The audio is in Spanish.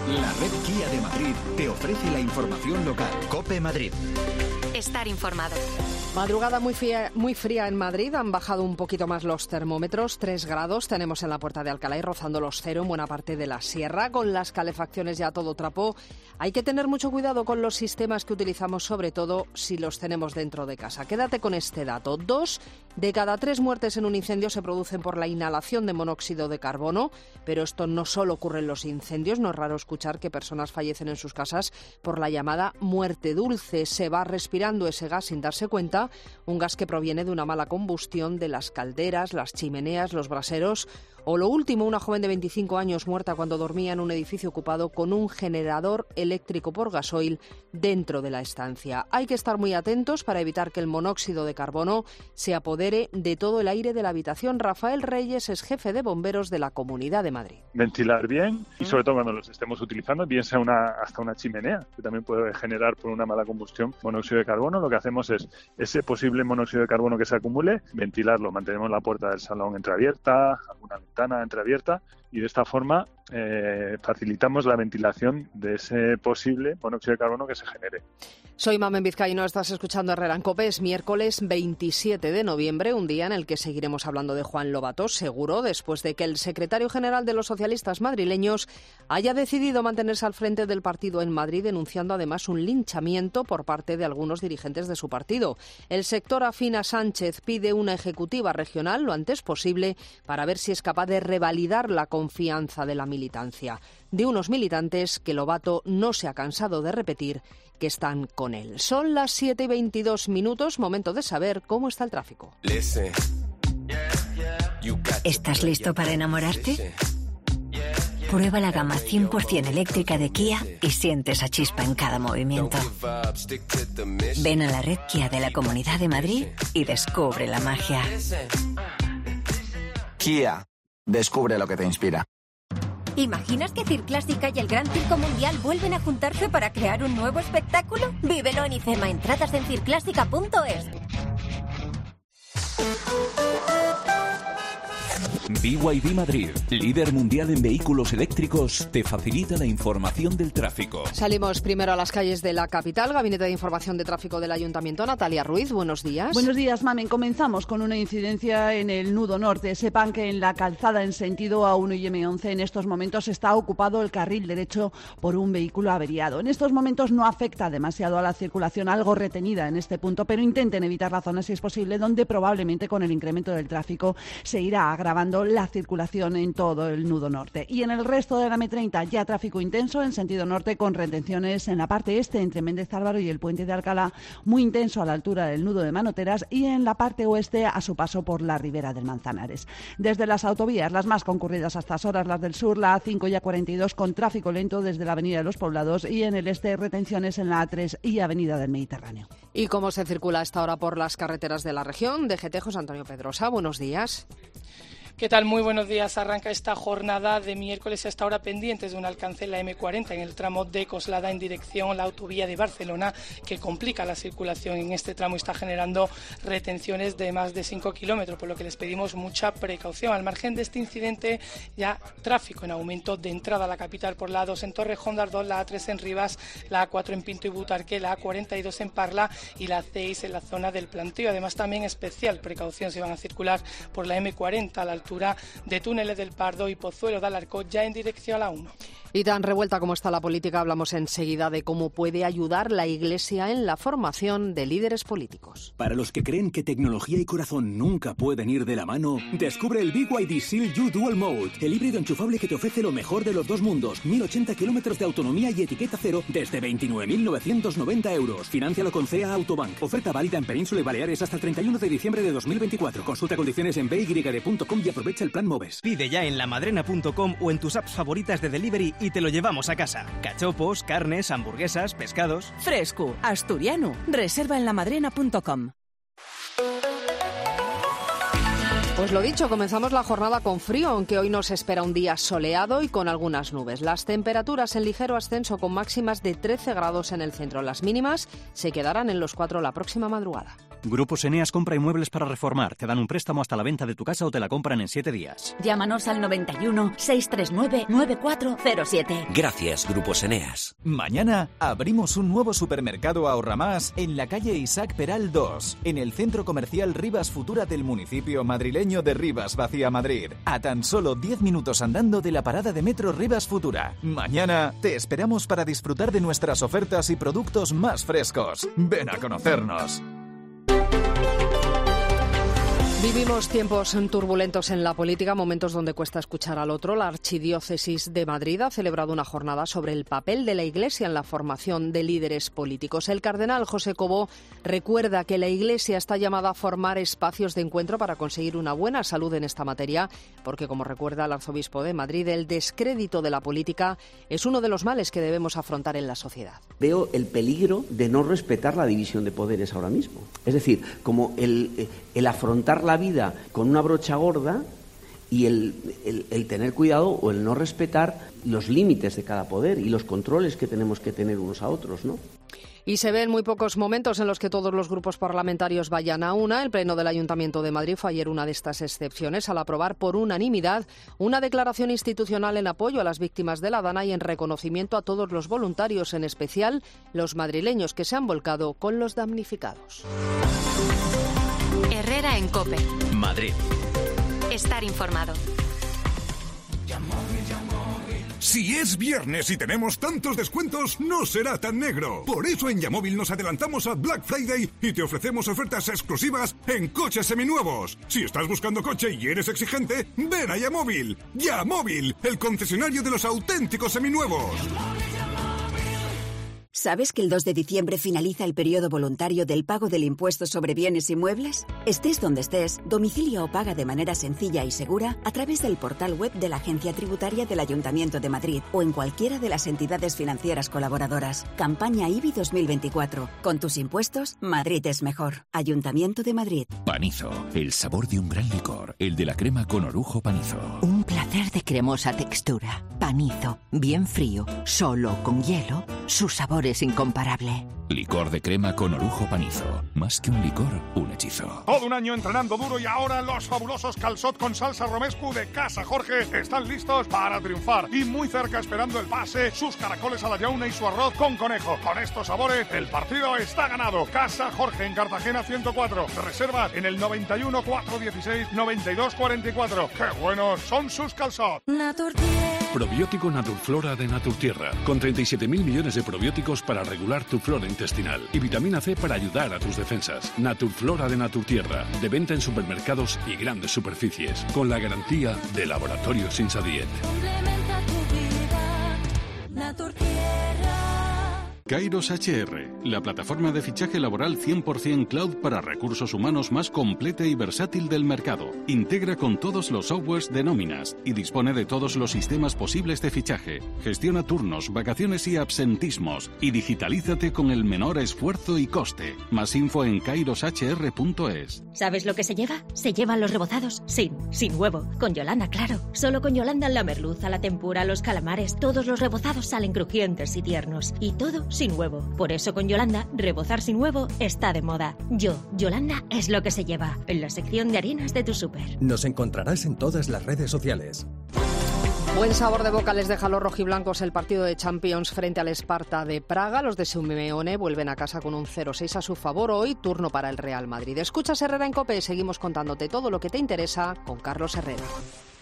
La red Kia de Madrid te ofrece la información local. COPE Madrid. Estar informado. Madrugada muy fría en Madrid. Han bajado un poquito más los termómetros. 3 grados tenemos en la Puerta de Alcalá y rozando los 0 en buena parte de la sierra. Con las calefacciones ya todo trapo. Hay que tener mucho cuidado con los sistemas que utilizamos, sobre todo si los tenemos dentro de casa. Quédate con este dato. 2 de cada 3 muertes en un incendio se producen por la inhalación de monóxido de carbono. Pero esto no solo ocurre en los incendios. No es raro escuchar que personas fallecen en sus casas por la llamada muerte dulce. Se va respirando ese gas sin darse cuenta, un gas que proviene de una mala combustión de las calderas, las chimeneas, los braseros. O lo último, una joven de 25 años muerta cuando dormía en un edificio ocupado con un generador eléctrico por gasoil dentro de la estancia. Hay que estar muy atentos para evitar que el monóxido de carbono se apodere de todo el aire de la habitación. Rafael Reyes es jefe de bomberos de la Comunidad de Madrid. Ventilar bien y sobre todo cuando los estemos utilizando, bien sea hasta una chimenea, que también puede generar por una mala combustión monóxido de carbono. Lo que hacemos es ese posible monóxido de carbono que se acumule, ventilarlo. Mantenemos la puerta del salón entreabierta, alguna ventana entreabierta, y de esta forma facilitamos la ventilación de ese posible monóxido de carbono que se genere. Soy Mamen Vizcaíno, estás escuchando Herrera en COPE. Es miércoles 27 de noviembre, un día en el que seguiremos hablando de Juan Lobato, seguro, después de que el secretario general de los socialistas madrileños haya decidido mantenerse al frente del partido en Madrid, denunciando además un linchamiento por parte de algunos dirigentes de su partido. El sector afín a Sánchez pide una ejecutiva regional lo antes posible para ver si es capaz de revalidar la confianza de la militancia, de unos militantes que Lobato no se ha cansado de repetir que están con él. Son las 7:22, momento de saber cómo está el tráfico. ¿Estás listo para enamorarte? Prueba la gama 100% eléctrica de Kia y siente esa chispa en cada movimiento. Ven a la red Kia de la Comunidad de Madrid y descubre la magia. Kia. Descubre lo que te inspira. ¿Imaginas que Circlástica y el Gran Circo Mundial vuelven a juntarse para crear un nuevo espectáculo? Vívelo en IFEMA. Entradas en circlástica.es. BYD Madrid, líder mundial en vehículos eléctricos, te facilita la información del tráfico. Salimos primero a las calles de la capital. Gabinete de Información de Tráfico del Ayuntamiento. Natalia Ruiz, buenos días. Buenos días, Mamen. Comenzamos con una incidencia en el nudo norte. Sepan que en la calzada en sentido A1 y M11 en estos momentos está ocupado el carril derecho por un vehículo averiado. En estos momentos no afecta demasiado a la circulación, algo retenida en este punto, pero intenten evitar la zona si es posible, donde probablemente con el incremento del tráfico se irá agravando la circulación en todo el nudo norte. Y en el resto de la M30 ya tráfico intenso en sentido norte, con retenciones en la parte este entre Méndez Álvaro y el puente de Alcalá, muy intenso a la altura del nudo de Manoteras, y en la parte oeste a su paso por la ribera del Manzanares. Desde las autovías, las más concurridas a estas horas, las del sur, la A5 y A42 con tráfico lento desde la avenida de los Poblados, y en el este retenciones en la A3 y avenida del Mediterráneo. ¿Y cómo se circula a esta hora por las carreteras de la región? DGT, José Antonio Pedrosa, buenos días. ¿Qué tal? Muy buenos días. Arranca esta jornada de miércoles a esta hora pendientes de un alcance en la M40 en el tramo de Coslada en dirección a la autovía de Barcelona, que complica la circulación en este tramo y está generando retenciones de más de 5 kilómetros, por lo que les pedimos mucha precaución. Al margen de este incidente, ya tráfico en aumento de entrada a la capital por la A2 en Torrejón de Ardoz, la A3 en Rivas, la A4 en Pinto y Butarque, la A42 en Parla y la C6 en la zona del Plantío. Además, también especial precaución si van a circular por la M40 a la altura de Túneles del Pardo y Pozuelo de Alarcón, ya en dirección a la 1. Y tan revuelta como está la política, hablamos enseguida de cómo puede ayudar la Iglesia en la formación de líderes políticos. Para los que creen que tecnología y corazón nunca pueden ir de la mano, descubre el BYD Seal U Dual Mode, el híbrido enchufable que te ofrece lo mejor de los dos mundos, 1080 kilómetros de autonomía y etiqueta cero desde 29.990 euros. Fináncialo con CA Autobank. Oferta válida en Península y Baleares hasta el 31 de diciembre de 2024. Consulta condiciones en byd.com y aprovecha el plan MOVES. Pide ya en lamadrena.com o en tus apps favoritas de delivery y te lo llevamos a casa. Cachopos, carnes, hamburguesas, pescados. Fresco, asturiano. Reserva en lamadrena.com. Pues lo dicho, comenzamos la jornada con frío, aunque hoy nos espera un día soleado y con algunas nubes. Las temperaturas en ligero ascenso con máximas de 13 grados en el centro. Las mínimas se quedarán en los 4 la próxima madrugada. Grupos Eneas compra inmuebles para reformar. Te dan un préstamo hasta la venta de tu casa o te la compran en 7 días. Llámanos al 91 639 9407. Gracias, Grupos Eneas. Mañana abrimos un nuevo supermercado Ahorra Más en la calle Isaac Peral 2, en el centro comercial Rivas Futura del municipio madrileño de Rivas Vacía, Madrid. A tan solo 10 minutos andando de la parada de metro Rivas Futura. Mañana te esperamos para disfrutar de nuestras ofertas y productos más frescos. Ven a conocernos. Vivimos tiempos turbulentos en la política, momentos donde cuesta escuchar al otro. La Archidiócesis de Madrid ha celebrado una jornada sobre el papel de la Iglesia en la formación de líderes políticos. El cardenal José Cobo recuerda que la Iglesia está llamada a formar espacios de encuentro para conseguir una buena salud en esta materia, porque, como recuerda el arzobispo de Madrid, el descrédito de la política es uno de los males que debemos afrontar en la sociedad. Veo el peligro de no respetar la división de poderes ahora mismo. Es decir, como el afrontar la vida con una brocha gorda y el tener cuidado o el no respetar los límites de cada poder y los controles que tenemos que tener unos a otros, ¿no? Y se ven muy pocos momentos en los que todos los grupos parlamentarios vayan a una. El Pleno del Ayuntamiento de Madrid fue ayer una de estas excepciones al aprobar por unanimidad una declaración institucional en apoyo a las víctimas de la Dana y en reconocimiento a todos los voluntarios, en especial los madrileños que se han volcado con los damnificados. Herrera en COPE. Madrid. Estar informado. Si es viernes y tenemos tantos descuentos, no será tan negro. Por eso en Yamóvil nos adelantamos a Black Friday y te ofrecemos ofertas exclusivas en coches seminuevos. Si estás buscando coche y eres exigente, ven a Yamóvil. Yamóvil, el concesionario de los auténticos seminuevos. ¿Sabes que el 2 de diciembre finaliza el periodo voluntario del pago del impuesto sobre bienes inmuebles? Estés donde estés, domicilia o paga de manera sencilla y segura a través del portal web de la Agencia Tributaria del Ayuntamiento de Madrid o en cualquiera de las entidades financieras colaboradoras. Campaña IBI 2024. Con tus impuestos, Madrid es mejor. Ayuntamiento de Madrid. Panizo, el sabor de un gran licor, el de la crema con orujo Panizo. Un placer de cremosa textura. Panizo, bien frío, solo con hielo, su sabor es incomparable. Licor de crema con orujo Panizo. Más que un licor, un hechizo. Todo un año entrenando duro y ahora los fabulosos calçot con salsa romescu de Casa Jorge están listos para triunfar. Y muy cerca esperando el pase, sus caracoles a la llauna y su arroz con conejo. Con estos sabores, el partido está ganado. Casa Jorge en Cartagena 104. Reservas en el 91 416 92 44. ¡Qué buenos son sus calçot! Probiótico Naturflora de Naturtierra, con 37.000 millones de probióticos para regular tu flora intestinal y vitamina C para ayudar a tus defensas. Naturflora de Naturtierra, de venta en supermercados y grandes superficies, con la garantía de Laboratorios Insadiet. Kairos HR, la plataforma de fichaje laboral 100% cloud para recursos humanos más completa y versátil del mercado. Integra con todos los softwares de nóminas y dispone de todos los sistemas posibles de fichaje. Gestiona turnos, vacaciones y absentismos y digitalízate con el menor esfuerzo y coste. Más info en kairoshr.es. ¿Sabes lo que se lleva? Se llevan los rebozados sin huevo. Con Yolanda, claro. Solo con Yolanda la merluza, la tempura, los calamares, todos los rebozados salen crujientes y tiernos. Y todo sin huevo. Por eso con Yolanda, rebozar sin huevo está de moda. Yolanda es lo que se lleva. En la sección de harinas de tu súper. Nos encontrarás en todas las redes sociales. Buen sabor de boca les deja a los rojiblancos el partido de Champions frente al Sparta de Praga. Los de Simeone vuelven a casa con un 0-6 a su favor. Hoy, turno para el Real Madrid. Escuchas Herrera en COPE. Seguimos contándote todo lo que te interesa con Carlos Herrera.